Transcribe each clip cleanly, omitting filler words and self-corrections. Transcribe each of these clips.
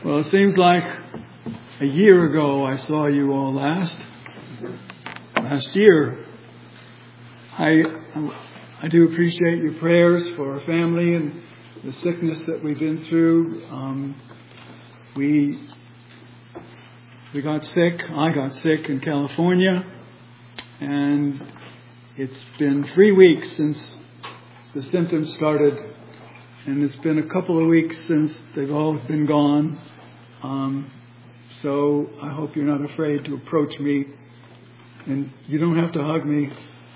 Well, it seems like a year ago I saw you all last year. I do appreciate your prayers for our family and the sickness that we've been through. We got sick. I got sick in California, and it's been 3 weeks since the symptoms started, and it's been a couple of weeks since they've all been gone. So I hope you're not afraid to approach me, and you don't have to hug me.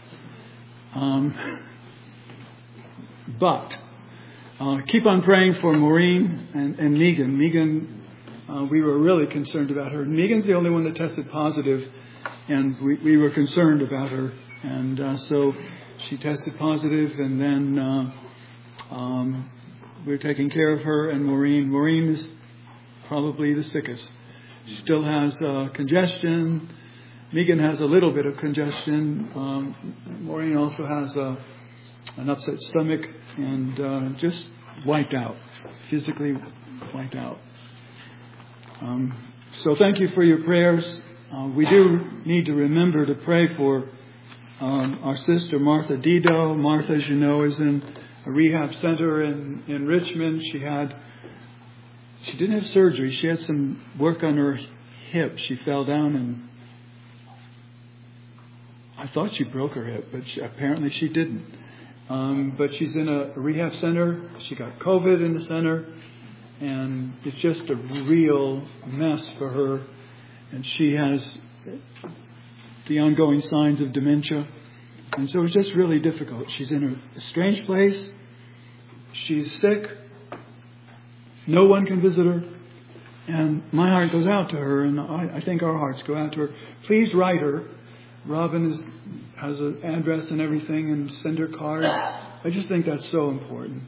But keep on praying for Maureen and Megan. Megan, we were really concerned about her. Megan's the only one that tested positive, and we were concerned about her. And so she tested positive, and then we're taking care of her and Maureen. Maureen is probably the sickest. She still has congestion. Megan has a little bit of congestion. Maureen also has an upset stomach and just wiped out, physically wiped out. So thank you for your prayers. We do need to remember to pray for our sister Martha Dido. Martha, as you know, is in a rehab center in Richmond. She didn't have surgery. She had some work on her hip. She fell down and I thought she broke her hip, but apparently she didn't. But she's in a rehab center. She got COVID in the center, and it's just a real mess for her. And she has the ongoing signs of dementia. And so it's just really difficult. She's in a strange place. She's sick. No one can visit her. And my heart goes out to her, and I think our hearts go out to her. Please write her. Robin has an address and everything, and send her cards. I just think that's so important.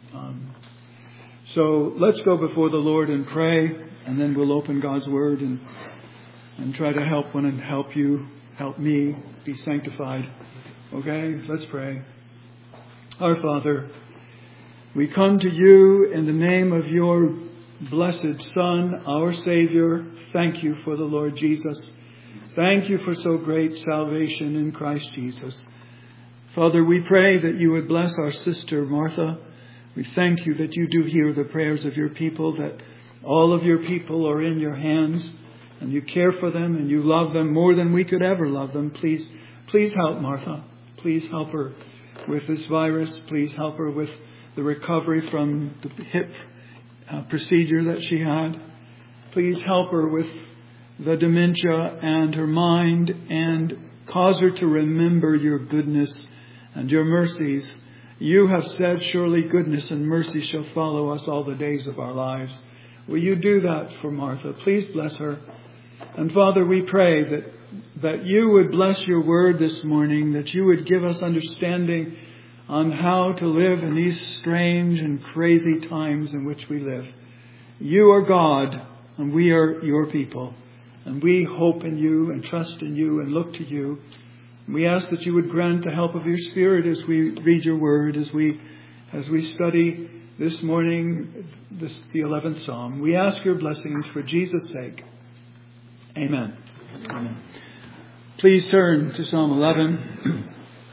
So let's go before the Lord and pray, and then we'll open God's Word and try to help one and help you, help me be sanctified. Okay, let's pray. Our Father, we come to you in the name of your blessed Son, our Savior. Thank you for the Lord Jesus. Thank you for so great salvation in Christ Jesus. Father, we pray that you would bless our sister Martha. We thank you that you do hear the prayers of your people, that all of your people are in your hands, and you care for them and you love them more than we could ever love them. Please help Martha. Please help her with this virus. Please help her with the recovery from the hip procedure that she had. Please help her with the dementia and her mind, and cause her to remember your goodness and your mercies. You have said, surely goodness and mercy shall follow us all the days of our lives. Will you do that for Martha? Please bless her. And Father, we pray that you would bless your word this morning, that you would give us understanding on how to live in these strange and crazy times in which we live. You are God, and we are your people. And we hope in you and trust in you and look to you. We ask that you would grant the help of your Spirit as we read your word, as we study this morning the 11th Psalm. We ask your blessings for Jesus' sake. Amen. Amen. Please turn to Psalm 11.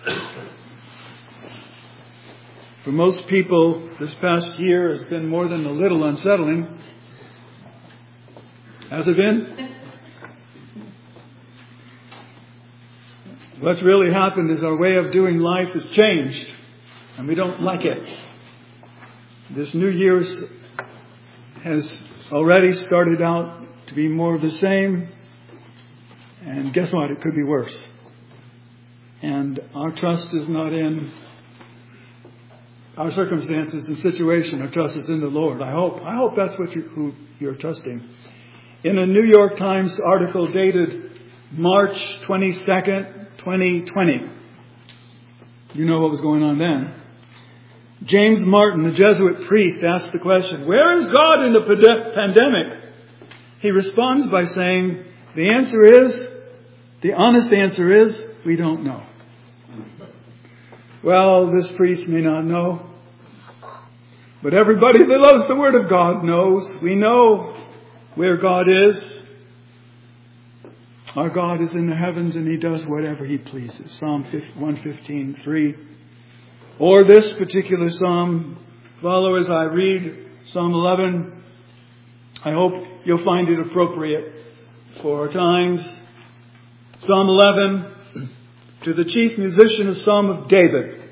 For most people, this past year has been more than a little unsettling. Has it been? What's really happened is our way of doing life has changed, and we don't like it. This New Year's has already started out to be more of the same, and guess what? It could be worse. And our trust is not in our circumstances and situation. Our trust is in the Lord. I hope that's what who you're trusting. In a New York Times article dated March 22nd, 2020. You know what was going on then. James Martin, the Jesuit priest, asked the question, where is God in the pandemic? He responds by saying, the honest answer is, we don't know. Well, this priest may not know, but everybody that loves the Word of God knows. We know where God is. Our God is in the heavens and He does whatever He pleases. Psalm 115:3. Or this particular psalm. Follow as I read Psalm 11. I hope you'll find it appropriate for our times. Psalm 11, to the chief musician, a psalm of David.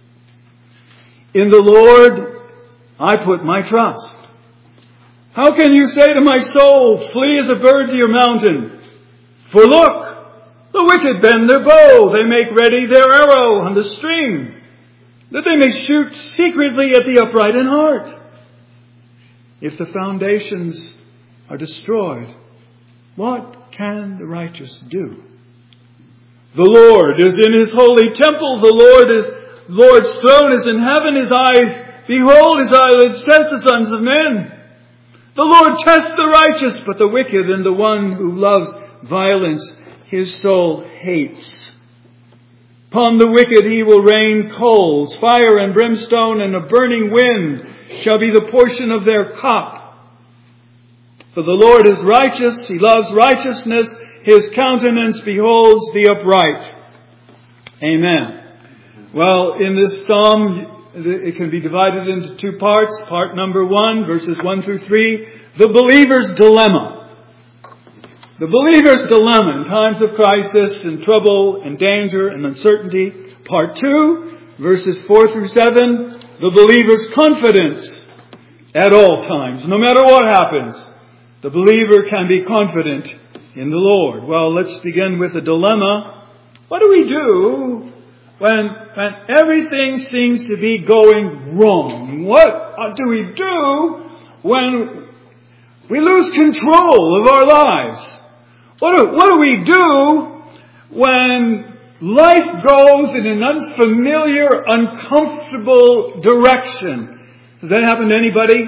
In the Lord I put my trust. How can you say to my soul, flee as a bird to your mountain? For look, the wicked bend their bow. They make ready their arrow on the string, that they may shoot secretly at the upright in heart. If the foundations are destroyed, what can the righteous do? The Lord is in His holy temple. The Lord's throne is in heaven. His eyes behold, His eyelids test the sons of men. The Lord tests the righteous, but the wicked and the one who loves violence His soul hates. Upon the wicked He will rain coals, fire and brimstone, and a burning wind shall be the portion of their cup. For the Lord is righteous. He loves righteousness. His countenance beholds the upright. Amen. Well, in this psalm, it can be divided into two parts. Part number 1, verses 1 through 3, the believer's dilemma. The believer's dilemma in times of crisis and trouble and danger and uncertainty. Part 2, verses 4 through 7, the believer's confidence at all times. No matter what happens, the believer can be confident in the Lord. Well, let's begin with the dilemma. What do we do when everything seems to be going wrong? What do we do when we lose control of our lives? What do we do when life goes in an unfamiliar, uncomfortable direction? Does that happen to anybody?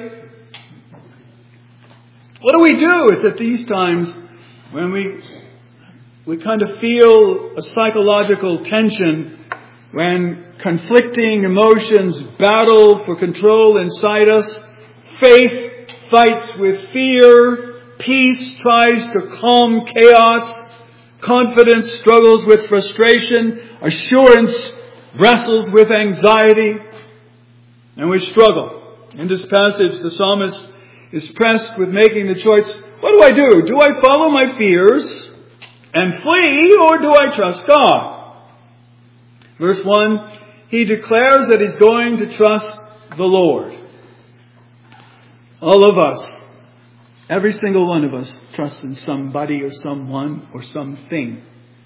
What do we do? It's at these times when we kind of feel a psychological tension, when conflicting emotions battle for control inside us. Faith fights with fear. Peace tries to calm chaos. Confidence struggles with frustration. Assurance wrestles with anxiety. And we struggle. In this passage, the psalmist is pressed with making the choice. What do? Do I follow my fears and flee, or do I trust God? Verse 1, he declares that he's going to trust the Lord. All of us, every single one of us, trusts in somebody or someone or something.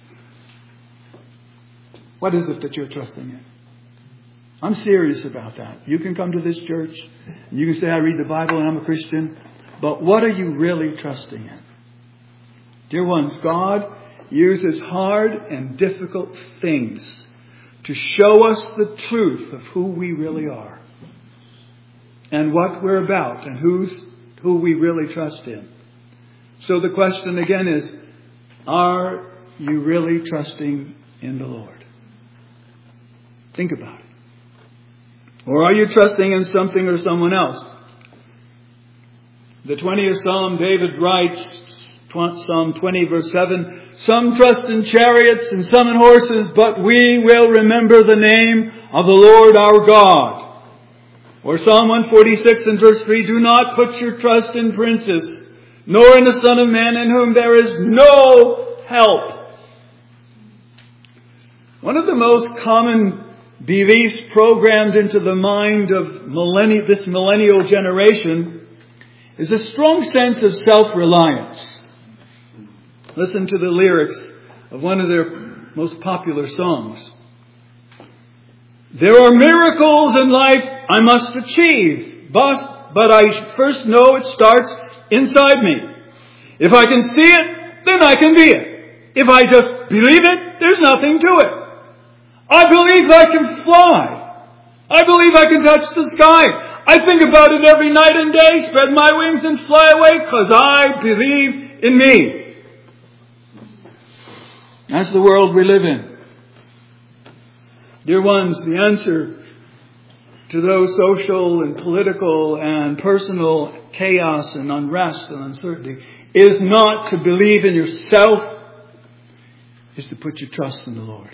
What is it that you're trusting in? I'm serious about that. You can come to this church and you can say, I read the Bible and I'm a Christian. But what are you really trusting in? Dear ones, God uses hard and difficult things to show us the truth of who we really are and what we're about and who we really trust in. So the question again is, are you really trusting in the Lord? Think about it. Or are you trusting in something or someone else? The 20th Psalm, David writes, Psalm 20 verse 7, some trust in chariots and some in horses, but we will remember the name of the Lord our God. Or Psalm 146 and verse 3, do not put your trust in princes, nor in the Son of Man in whom there is no help. One of the most common beliefs programmed into the mind of this millennial generation is a strong sense of self-reliance. Listen to the lyrics of one of their most popular songs. There are miracles in life I must achieve, but I first know it starts inside me. If I can see it, then I can be it. If I just believe it, there's nothing to it. I believe I can fly. I believe I can touch the sky. I think about it every night and day, spread my wings and fly away because I believe in me. That's the world we live in. Dear ones, the answer to those social and political and personal chaos and unrest and uncertainty is not to believe in yourself, is to put your trust in the Lord.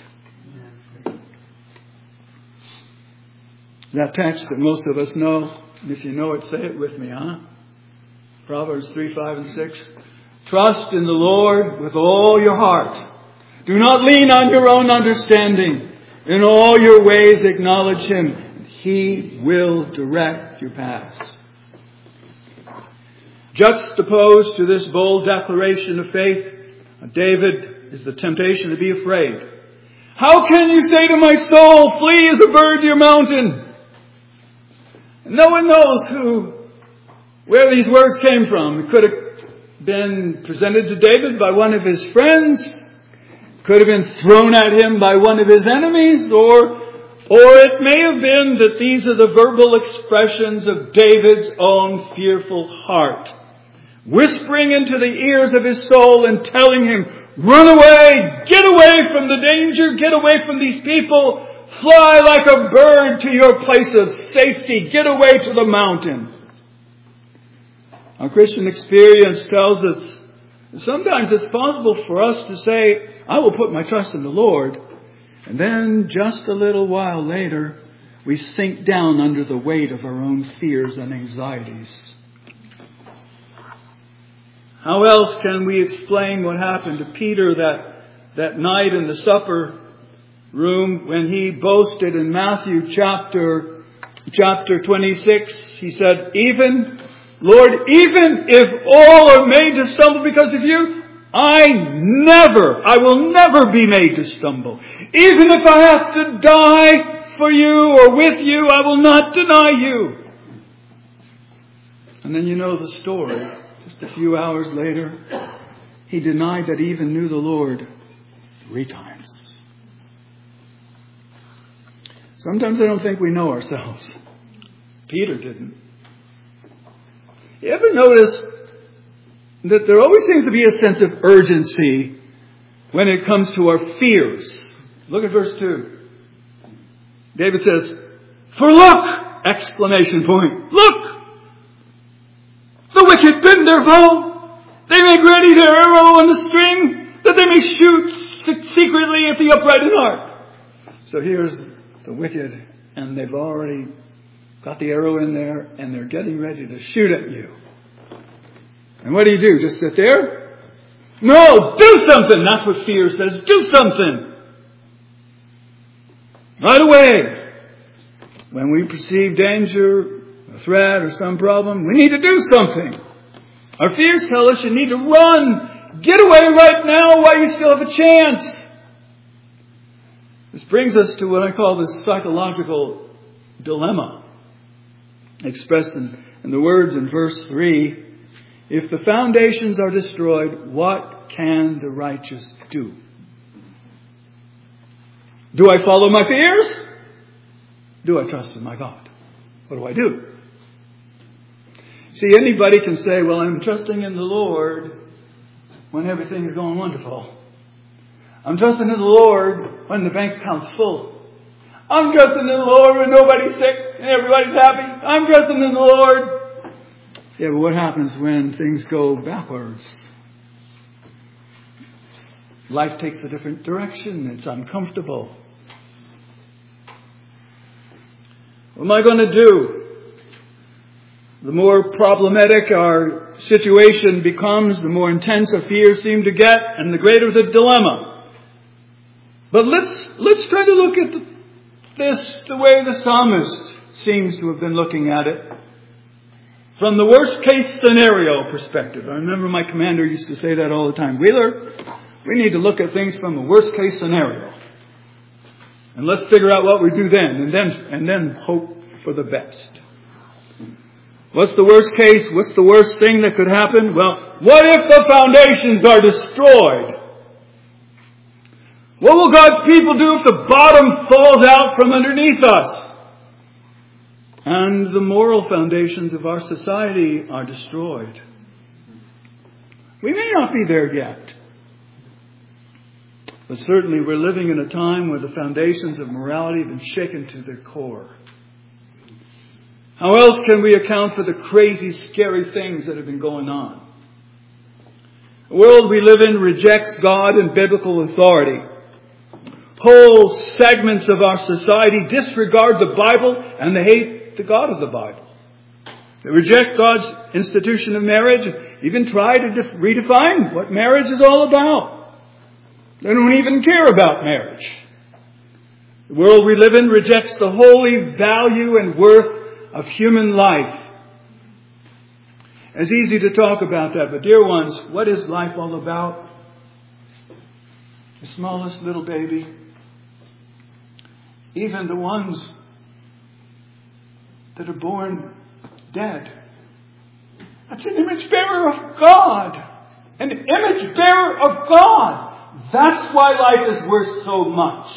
That text that most of us know, and if you know it, say it with me, huh? Proverbs 3, 5, and 6. Trust in the Lord with all your heart. Do not lean on your own understanding. In all your ways acknowledge Him, and He will direct your paths. Juxtaposed to this bold declaration of faith, David, is the temptation to be afraid. How can you say to my soul, flee as a bird to your mountain? No one knows where these words came from. It could have been presented to David by one of his friends. Could have been thrown at him by one of his enemies. Or it may have been that these are the verbal expressions of David's own fearful heart, whispering into the ears of his soul and telling him, run away, get away from the danger, get away from these people. Fly like a bird to your place of safety. Get away to the mountain. Our Christian experience tells us that sometimes it's possible for us to say, I will put my trust in the Lord. And then just a little while later, we sink down under the weight of our own fears and anxieties. How else can we explain what happened to Peter that night in the supper room when he boasted in Matthew chapter 26? He said, Lord, even if all are made to stumble because of you, I will never be made to stumble. Even if I have to die for you or with you, I will not deny you. And then you know the story. Just a few hours later, he denied that he even knew the Lord 3 times. Sometimes I don't think we know ourselves. Peter didn't. You ever notice that there always seems to be a sense of urgency when it comes to our fears? Look at verse 2. David says, for look! Exclamation point. Look! The wicked bend their bow. They make ready their arrow on the string, that they may shoot secretly at the upright in heart. So here's the wicked, and they've already got the arrow in there, and they're getting ready to shoot at you. And what do? Just sit there? No, do something! That's what fear says. Do something! Right away. When we perceive danger, a threat, or some problem, we need to do something. Our fears tell us you need to run. Get away right now while you still have a chance. This brings us to what I call the psychological dilemma, expressed in the words in verse 3. If the foundations are destroyed, what can the righteous do? Do I follow my fears? Do I trust in my God? What do I do? See, anybody can say, well, I'm trusting in the Lord when everything is going wonderful. I'm trusting in the Lord when the bank account's full. I'm trusting in the Lord when nobody's sick and everybody's happy. I'm trusting in the Lord. Yeah, but what happens when things go backwards? Life takes a different direction. It's uncomfortable. What am I going to do? The more problematic our situation becomes, the more intense our fears seem to get, and the greater the dilemma. But let's try to look at this the way the psalmist seems to have been looking at it. From the worst case scenario perspective. I remember my commander used to say that all the time. Wheeler, we need to look at things from the worst case scenario. And let's figure out what we do then, and then hope for the best. What's the worst case? What's the worst thing that could happen? Well, what if the foundations are destroyed? What will God's people do if the bottom falls out from underneath us? And the moral foundations of our society are destroyed. We may not be there yet. But certainly we're living in a time where the foundations of morality have been shaken to their core. How else can we account for the crazy, scary things that have been going on? The world we live in rejects God and biblical authority. Whole segments of our society disregard the Bible and they hate the God of the Bible. They reject God's institution of marriage, even try to redefine what marriage is all about. They don't even care about marriage. The world we live in rejects the holy value and worth of human life. It's easy to talk about that, but dear ones, what is life all about? The smallest little baby, even the ones that are born dead. That's an image bearer of God. An image bearer of God. That's why life is worth so much.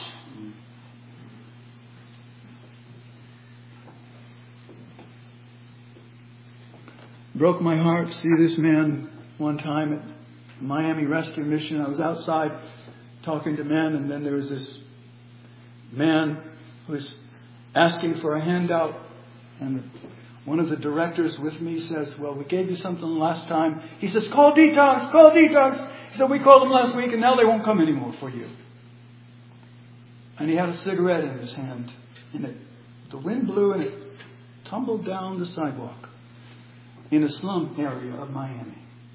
Broke my heart to see this man one time at Miami Rescue Mission. I was outside talking to men, and then there was this man who was asking for a handout, and one of the directors with me says, well, we gave you something last time. He says, call detox, call detox. He said, we called them last week and now they won't come anymore for you. And he had a cigarette in his hand, and the wind blew and it tumbled down the sidewalk in a slum area of Miami.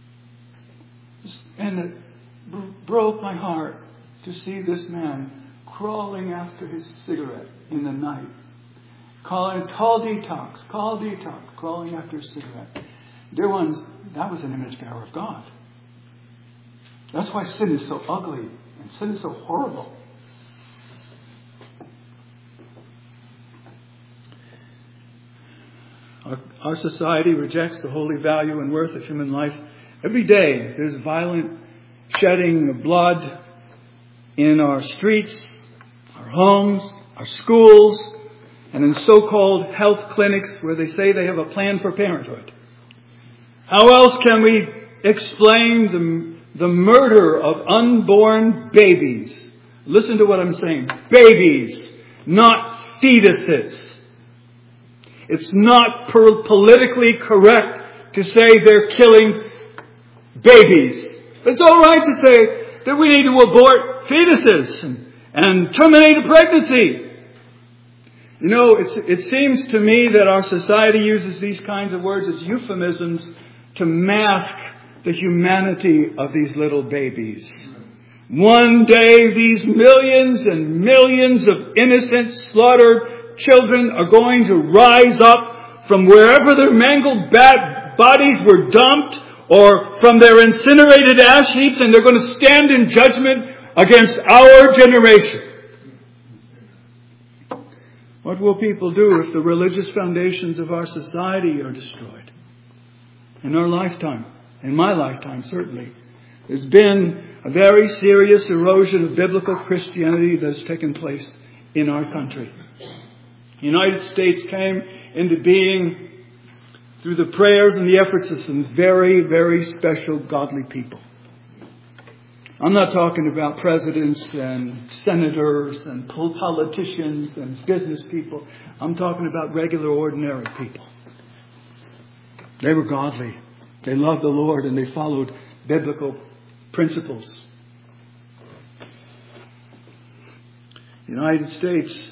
And it broke my heart to see this man crawling after his cigarette in the night. Calling, call detox, crawling after his cigarette. Dear ones, that was an image bearer of God. That's why sin is so ugly and sin is so horrible. Our society rejects the holy value and worth of human life. Every day there's violent shedding of blood in our streets, our homes, our schools, and in so-called health clinics where they say they have a plan for parenthood. How else can we explain the murder of unborn babies? Listen to what I'm saying. Babies, not fetuses. It's not politically correct to say they're killing babies. But it's all right to say that we need to abort fetuses and terminate a pregnancy. You know, it seems to me that our society uses these kinds of words as euphemisms to mask the humanity of these little babies. One day, these millions and millions of innocent, slaughtered children are going to rise up from wherever their mangled bodies were dumped or from their incinerated ash heaps, and they're going to stand in judgment against our generation. What will people do if the religious foundations of our society are destroyed? In our lifetime, in my lifetime certainly, there's been a very serious erosion of biblical Christianity that has taken place in our country. The United States came into being through the prayers and the efforts of some very, very special godly people. I'm not talking about presidents and senators and politicians and business people. I'm talking about regular, ordinary people. They were godly. They loved the Lord and they followed biblical principles. The United States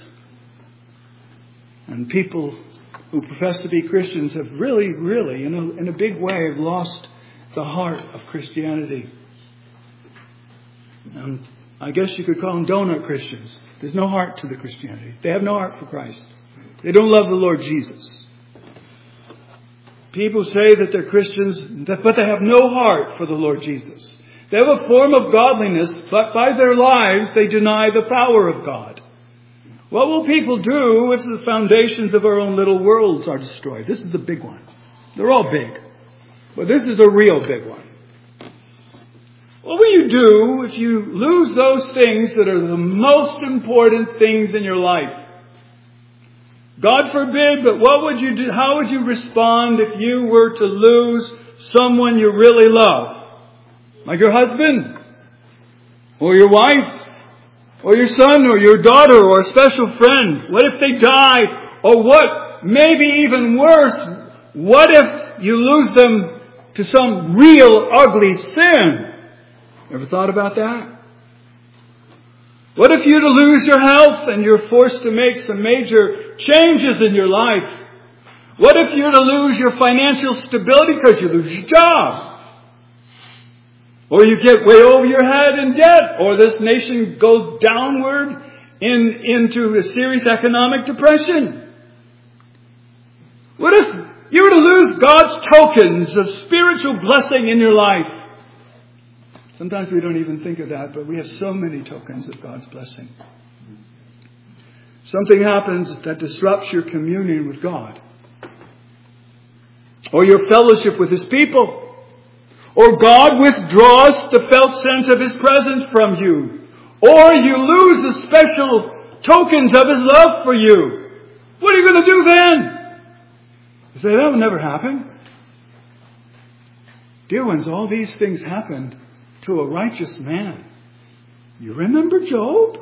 and people who profess to be Christians have really, in a big way, have lost the heart of Christianity. And I guess you could call them donut Christians. There's no heart to the Christianity. They have no heart for Christ. They don't love the Lord Jesus. People say that they're Christians, but they have no heart for the Lord Jesus. They have a form of godliness, but by their lives they deny the power of God. What will people do if the foundations of our own little worlds are destroyed? This is the big one. They're all big, but this is a real big one. What will you do if you lose those things that are the most important things in your life? God forbid, but what would you do? How would you respond if you were to lose someone you really love? Like your husband, or your wife, or your son, or your daughter, or a special friend. What if they die? Or what maybe even worse, what if you lose them to some real ugly sin? Ever thought about that? What if you to lose your health and you're forced to make some major changes in your life? What if you're to lose your financial stability because you lose your job? Or you get way over your head in debt? Or this nation goes downward into a serious economic depression? What if you were to lose God's tokens of spiritual blessing in your life? Sometimes we don't even think of that, but we have so many tokens of God's blessing. Something happens that disrupts your communion with God, or your fellowship with His people, or God withdraws the felt sense of His presence from you, or you lose the special tokens of His love for you. What are you going to do then? You say, that would never happen. Dear ones, all these things happened to a righteous man. You remember Job?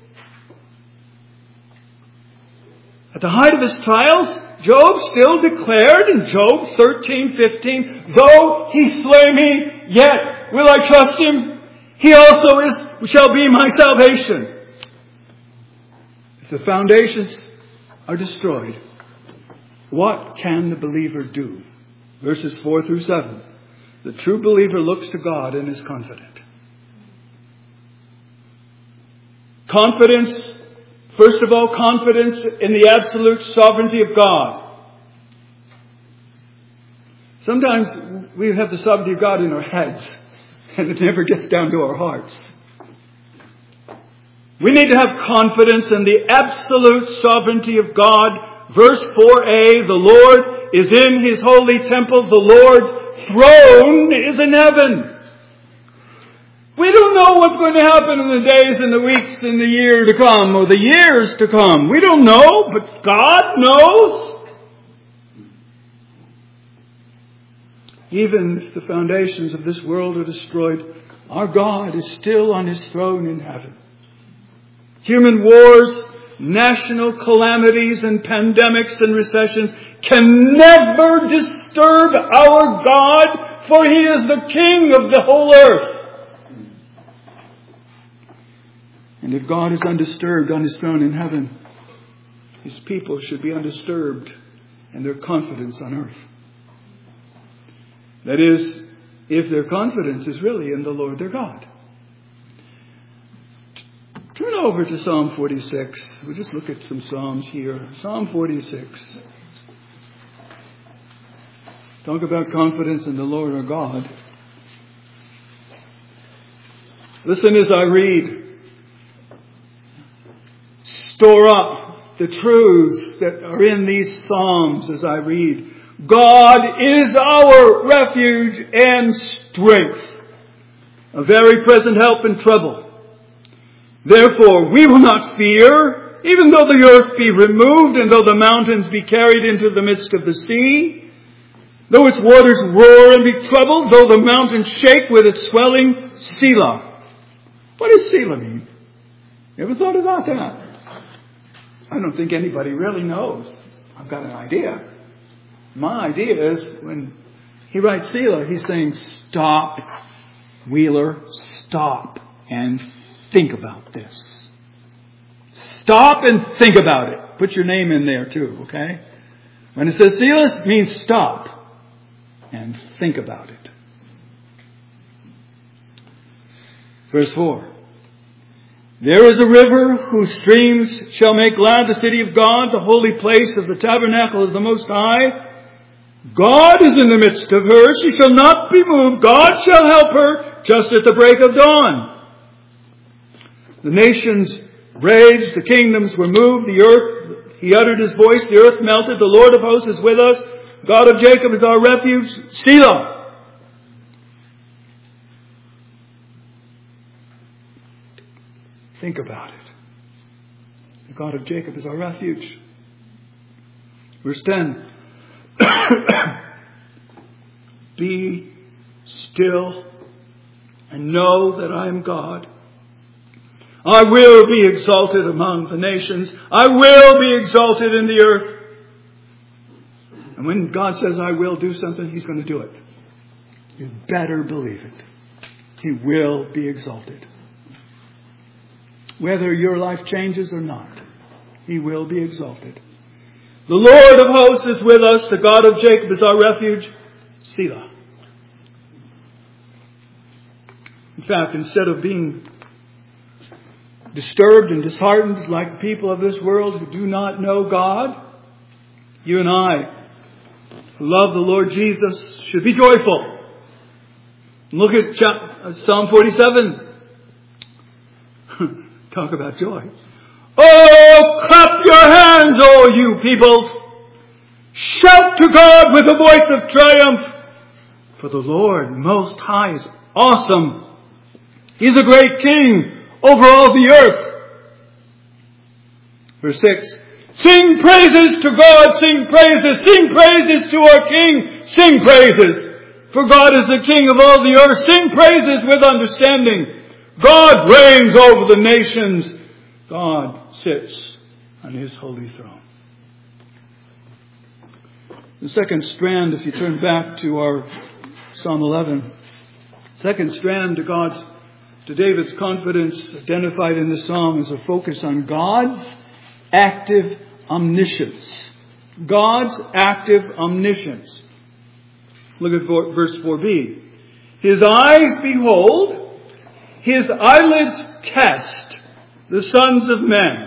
At the height of his trials, Job still declared in Job 13:15, though he slay me, yet will I trust him. He also shall be my salvation. If the foundations are destroyed, what can the believer do? Verses 4 through 7. The true believer looks to God and is confident. Confidence, first of all, confidence in the absolute sovereignty of God. Sometimes we have the sovereignty of God in our heads, and it never gets down to our hearts. We need to have confidence in the absolute sovereignty of God. Verse 4a, the Lord is in His holy temple. The Lord's throne is in heaven. We don't know what's going to happen in the days and the weeks and the year to come, or the years to come. We don't know, but God knows. Even if the foundations of this world are destroyed, our God is still on His throne in heaven. Human wars, national calamities and pandemics and recessions can never disturb our God, for He is the King of the whole earth. And if God is undisturbed on His throne in heaven, His people should be undisturbed in their confidence on earth. That is, if their confidence is really in the Lord their God. Turn over to Psalm 46. We'll just look at some Psalms here. Psalm 46. Talk about confidence in the Lord our God. Listen as I read. Store up the truths that are in these Psalms as I read. God is our refuge and strength, a very present help in trouble. Therefore, we will not fear, even though the earth be removed, and though the mountains be carried into the midst of the sea, though its waters roar and be troubled, though the mountains shake with its swelling. Selah. What does Selah mean? You ever thought about that? I don't think anybody really knows. I've got an idea. My idea is when he writes Selah, he's saying, stop, Wheeler, stop and think about this. Stop and think about it. Put your name in there too, okay? When it says Selah, it means stop and think about it. Verse 4. There is a river whose streams shall make glad the city of God, the holy place of the tabernacle of the Most High. God is in the midst of her. She shall not be moved. God shall help her just at the break of dawn. The nations raged. The kingdoms were moved. The earth, He uttered His voice. The earth melted. The Lord of hosts is with us. God of Jacob is our refuge. Selah. Think about it. The God of Jacob is our refuge. Verse 10. Be still and know that I am God. I will be exalted among the nations. I will be exalted in the earth. And when God says, I will do something, He's going to do it. You better believe it. He will be exalted. Whether your life changes or not, He will be exalted. The Lord of hosts is with us. The God of Jacob is our refuge. Selah. In fact, instead of being disturbed and disheartened like the people of this world who do not know God, you and I, who love the Lord Jesus, should be joyful. Look at Psalm 47. Talk about joy. Oh, clap your hands, all you peoples. Shout to God with a voice of triumph. For the Lord Most High is awesome. He's a great King over all the earth. Verse 6. Sing praises to God. Sing praises. Sing praises to our King. Sing praises. For God is the King of all the earth. Sing praises with understanding. God reigns over the nations. God sits on His holy throne. The second strand, if you turn back to our Psalm 11, second strand to David's confidence identified in the Psalm is a focus on God's active omniscience. God's active omniscience. Look at verse 4b. His eyes behold, His eyelids test the sons of men.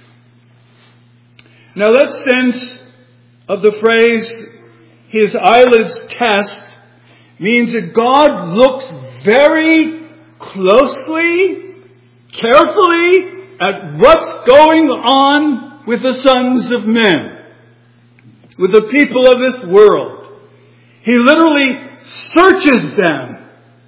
Now that sense of the phrase, His eyelids test, means that God looks very closely, carefully at what's going on with the sons of men, with the people of this world. He literally searches them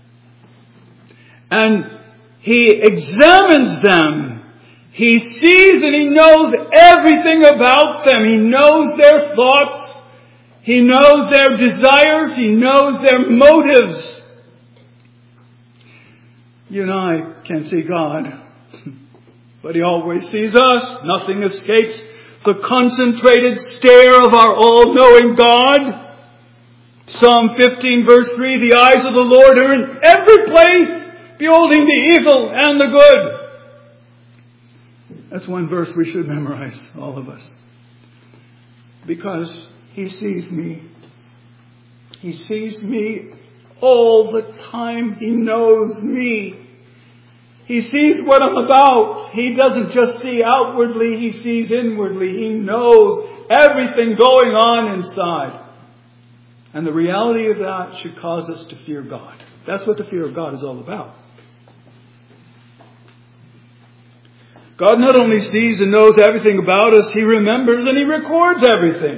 and He examines them. He sees and He knows everything about them. He knows their thoughts. He knows their desires. He knows their motives. You and I can't see God, but He always sees us. Nothing escapes the concentrated stare of our all-knowing God. Psalm 15 verse 3, the eyes of the Lord are in every place, beholding the evil and the good. That's one verse we should memorize, all of us. Because He sees me. He sees me all the time. He knows me. He sees what I'm about. He doesn't just see outwardly, He sees inwardly. He knows everything going on inside. And the reality of that should cause us to fear God. That's what the fear of God is all about. God not only sees and knows everything about us, He remembers and He records everything.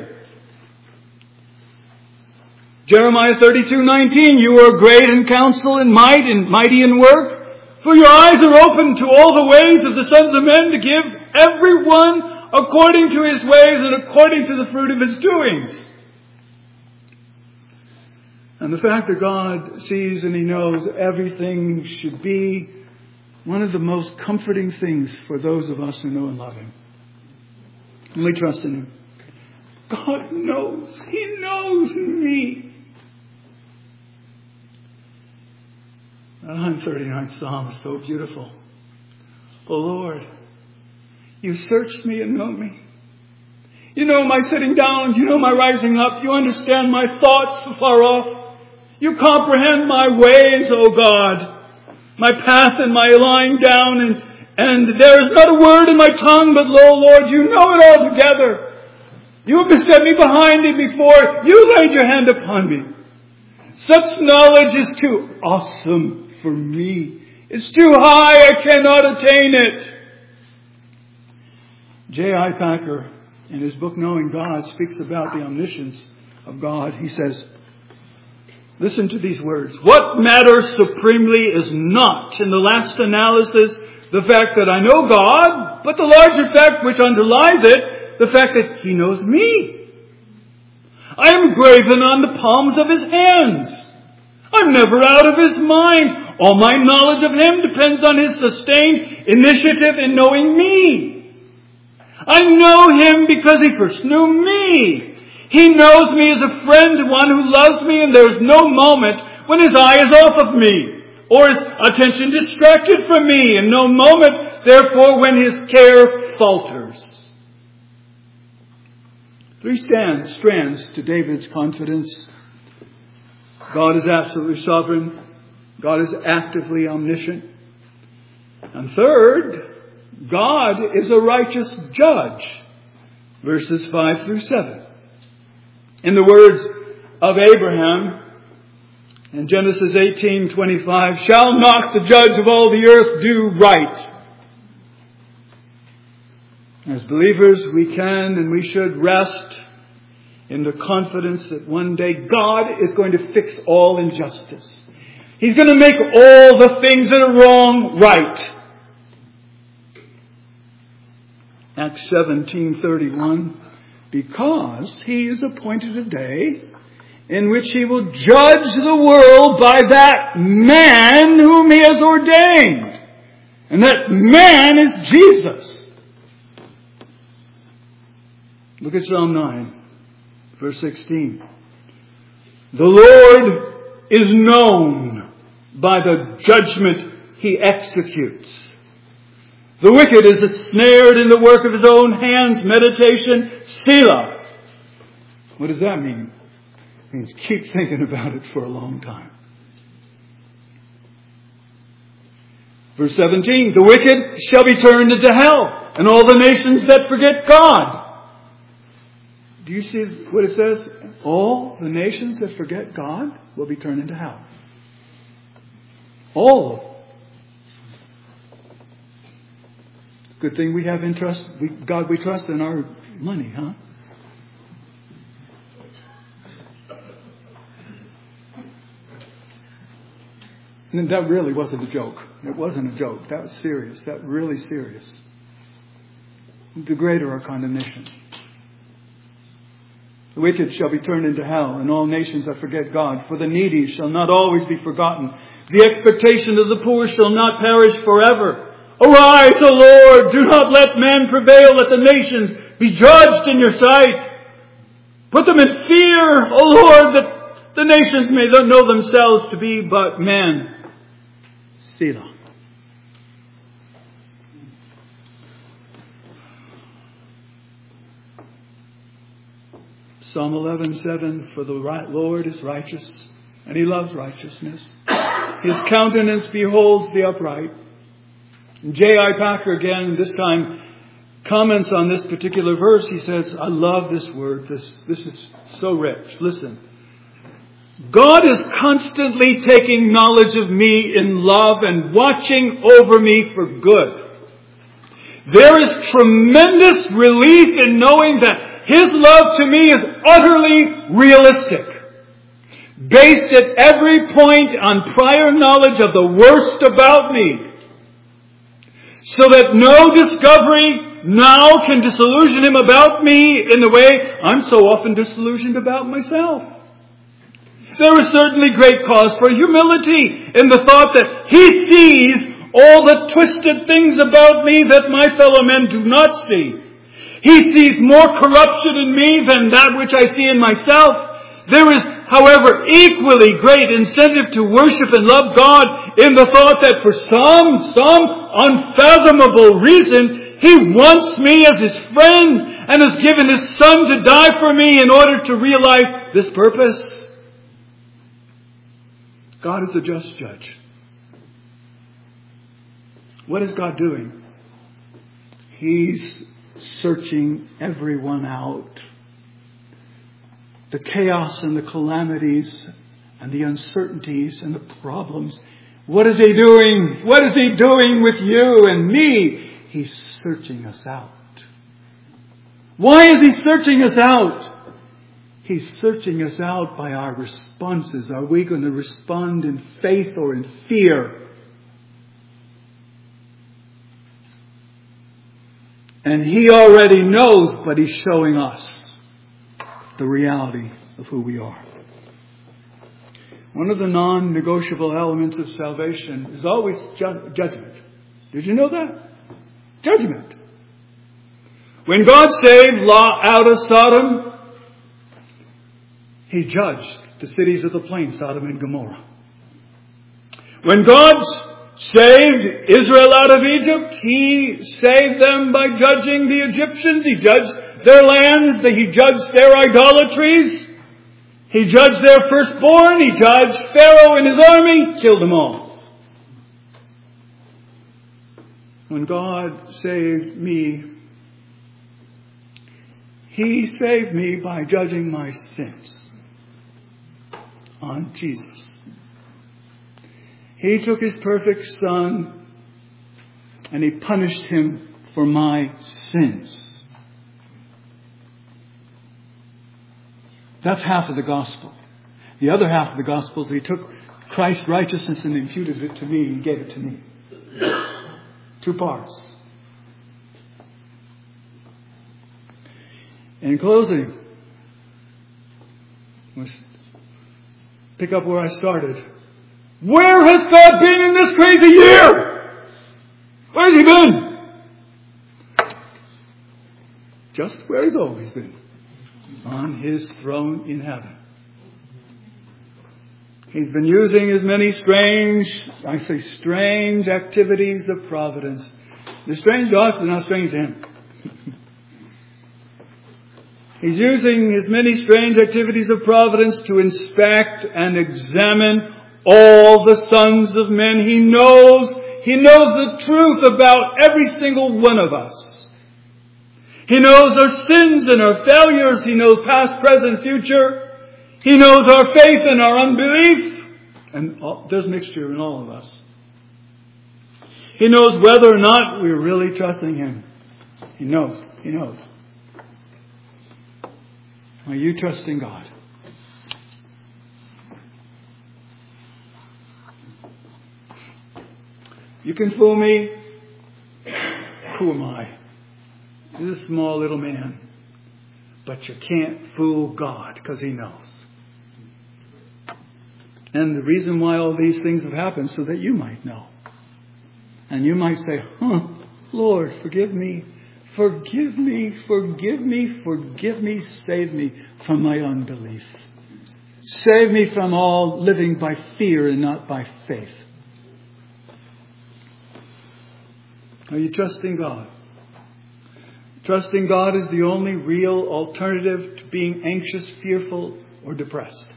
Jeremiah 32:19, you are great in counsel and might and mighty in work, for your eyes are open to all the ways of the sons of men to give everyone according to his ways and according to the fruit of his doings. And the fact that God sees and He knows everything should be one of the most comforting things for those of us who know and love Him. And we trust in Him. God knows. He knows me. The 139th Psalm is so beautiful. Oh Lord, You searched me and know me. You know my sitting down. You know my rising up. You understand my thoughts afar off. You comprehend my ways, O God. My path and my lying down, and there is not a word in my tongue, but lo, Lord, You know it all together. You have beset me behind and before. You laid Your hand upon me. Such knowledge is too awesome for me. It's too high. I cannot attain it. J.I. Packer, in his book Knowing God, speaks about the omniscience of God. He says, listen to these words. What matters supremely is not, in the last analysis, the fact that I know God, but the larger fact which underlies it, the fact that He knows me. I am graven on the palms of His hands. I'm never out of His mind. All my knowledge of Him depends on His sustained initiative in knowing me. I know Him because He first knew me. He knows me as a friend, one who loves me, and there's no moment when His eye is off of me, or His attention distracted from me, and no moment, therefore, when His care falters. 3 strands to David's confidence. God is absolutely sovereign. God is actively omniscient. And third, God is a righteous judge. Verses 5 through 7. In the words of Abraham in Genesis 18:25, shall not the judge of all the earth do right? As believers, we can and we should rest in the confidence that one day God is going to fix all injustice. He's going to make all the things that are wrong right. Acts 17:31, because He has appointed a day in which He will judge the world by that man whom He has ordained. And that man is Jesus. Look at Psalm 9, verse 16. The Lord is known by the judgment He executes. The wicked is ensnared in the work of his own hands. Meditation, Selah. What does that mean? It means keep thinking about it for a long time. Verse 17, the wicked shall be turned into hell, and all the nations that forget God. Do you see what it says? All the nations that forget God will be turned into hell. All of them. Good thing we have interest. God, we trust in our money, huh? And that really wasn't a joke. It wasn't a joke. That was serious. That was really serious. The greater our condemnation. The wicked shall be turned into hell, and all nations that forget God. For the needy shall not always be forgotten. The expectation of the poor shall not perish forever. Arise, O Lord, do not let men prevail, let the nations be judged in your sight. Put them in fear, O Lord, that the nations may know themselves to be but men. Selah. Psalm 11:7, for the Lord is righteous, and He loves righteousness. His countenance beholds the upright. J.I. Packer again, this time, comments on this particular verse. He says, I love this word. This is so rich. Listen. God is constantly taking knowledge of me in love and watching over me for good. There is tremendous relief in knowing that His love to me is utterly realistic. Based at every point on prior knowledge of the worst about me. So that no discovery now can disillusion Him about me in the way I'm so often disillusioned about myself. There is certainly great cause for humility in the thought that He sees all the twisted things about me that my fellow men do not see. He sees more corruption in me than that which I see in myself. There is, however, equally great incentive to worship and love God in the thought that for some unfathomable reason, He wants me as His friend and has given His Son to die for me in order to realize this purpose. God is a just judge. What is God doing? He's searching everyone out. The chaos and the calamities and the uncertainties and the problems. What is He doing? What is He doing with you and me? He's searching us out. Why is He searching us out? He's searching us out by our responses. Are we going to respond in faith or in fear? And He already knows, but He's showing us the reality of who we are. One of the non-negotiable elements of salvation is always judgment. Did you know that? Judgment. When God saved Lot out of Sodom, He judged the cities of the plain, Sodom and Gomorrah. When God saved Israel out of Egypt, He saved them by judging the Egyptians. He judged their lands. He judged their idolatries. He judged their firstborn. He judged Pharaoh and his army. Killed them all. When God saved me, He saved me by judging my sins on Jesus. He took His perfect Son and He punished Him for my sins. That's half of the gospel. The other half of the gospel is He took Christ's righteousness and imputed it to me and gave it to me. 2 parts. In closing, let's pick up where I started. Where has God been in this crazy year? Where has He been? Just where He's always been. On His throne in heaven. He's been using His many strange activities of providence. They're strange to us, they're not strange to Him. He's using His many strange activities of providence to inspect and examine all the sons of men. He knows the truth about every single one of us. He knows our sins and our failures. He knows past, present, future. He knows our faith and our unbelief. And there's mixture in all of us. He knows whether or not we're really trusting Him. He knows. He knows. Are you trusting God? You can fool me. Who am I? This is a small little man. But you can't fool God because He knows. And the reason why all these things have happened so that you might know. And you might say, Lord, forgive me. Forgive me, forgive me, forgive me, save me from my unbelief. Save me from all living by fear and not by faith. Are you trusting God? Trusting God is the only real alternative to being anxious, fearful, or depressed.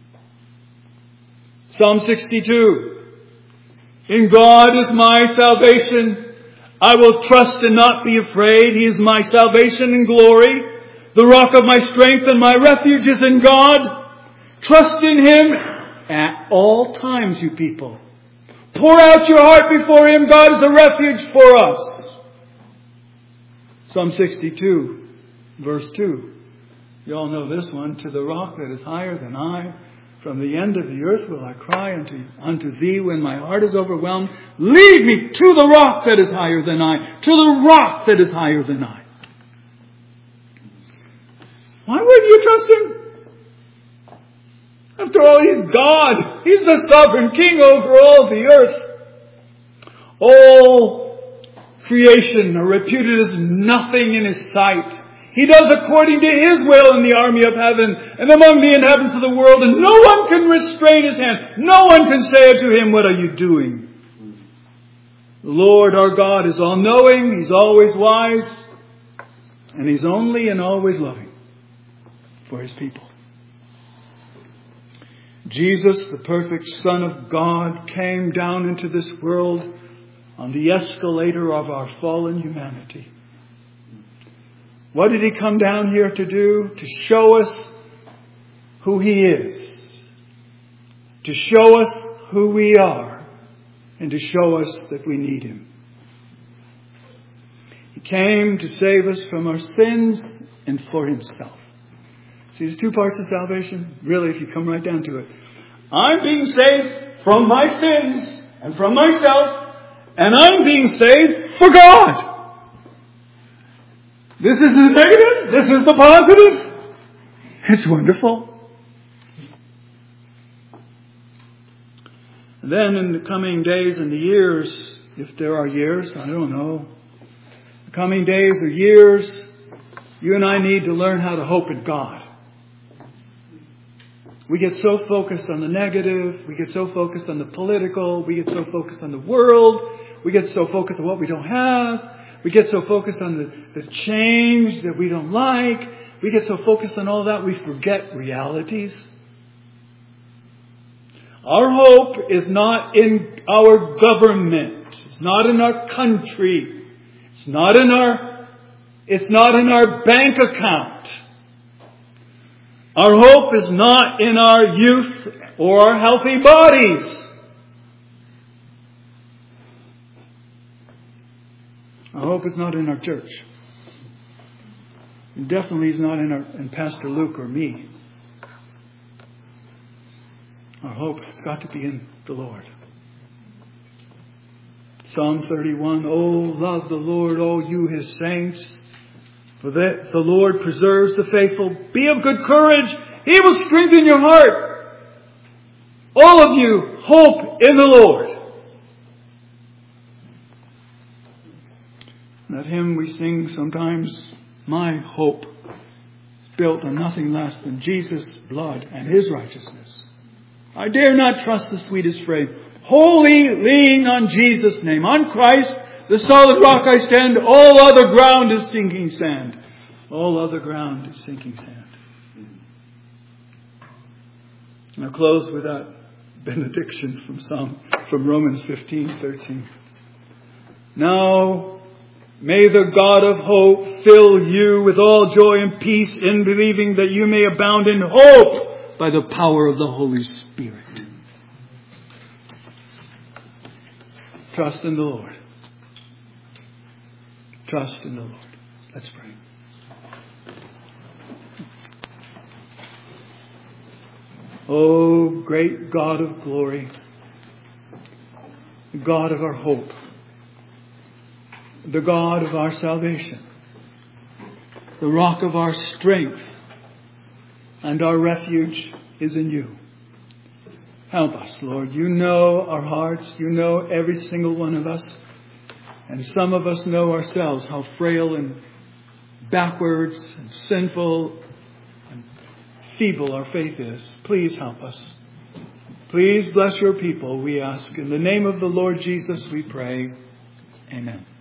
Psalm 62. In God is my salvation. I will trust and not be afraid. He is my salvation and glory. The rock of my strength and my refuge is in God. Trust in Him at all times, you people. Pour out your heart before Him. God is a refuge for us. Psalm 62, verse 2. You all know this one. To the rock that is higher than I, from the end of the earth will I cry unto Thee when my heart is overwhelmed. Lead me to the rock that is higher than I. To the rock that is higher than I. Why wouldn't you trust Him? After all, He's God. He's the sovereign King over all the earth. All creation are reputed as nothing in His sight. He does according to His will in the army of heaven and among the inhabitants of the world, and no one can restrain His hand. No one can say to Him, what are you doing? The Lord our God is all-knowing. He's always wise. And He's only and always loving for His people. Jesus, the perfect Son of God, came down into this world on the escalator of our fallen humanity. What did He come down here to do? To show us who He is. To show us who we are. And to show us that we need Him. He came to save us from our sins and for Himself. See, there's 2 parts of salvation. Really, if you come right down to it. I'm being saved from my sins and from myself. And I'm being saved for God. This is the negative. This is the positive. It's wonderful. And then in the coming days and the years, if there are years, I don't know. The coming days or years, you and I need to learn how to hope in God. We get so focused on the negative. We get so focused on the political. We get so focused on the world. We get so focused on what we don't have. We get so focused on the change that we don't like. We get so focused on all that we forget realities. Our hope is not in our government. It's not in our country. It's not in our bank account. Our hope is not in our youth or our healthy bodies. Our hope is not in our church. It definitely is not in Pastor Luke or me. Our hope has got to be in the Lord. Psalm 31, "Oh, love the Lord, all you His saints. For the Lord preserves the faithful. Be of good courage. He will strengthen your heart. All of you, hope in the Lord." That hymn we sing sometimes, "My hope is built on nothing less than Jesus' blood and His righteousness. I dare not trust the sweetest frame. Wholly lean on Jesus' name. On Christ, the solid rock I stand. All other ground is sinking sand." All other ground is sinking sand. And I'll close with that benediction from Romans 15:13. "Now may the God of hope fill you with all joy and peace in believing, that you may abound in hope by the power of the Holy Spirit." Trust in the Lord. Trust in the Lord. Let's pray. Oh, great God of glory, God of our hope, the God of our salvation, the rock of our strength, and our refuge is in you. Help us, Lord. You know our hearts. You know every single one of us. And some of us know ourselves how frail and backwards and sinful and feeble our faith is. Please help us. Please bless your people, we ask. In the name of the Lord Jesus we pray. Amen.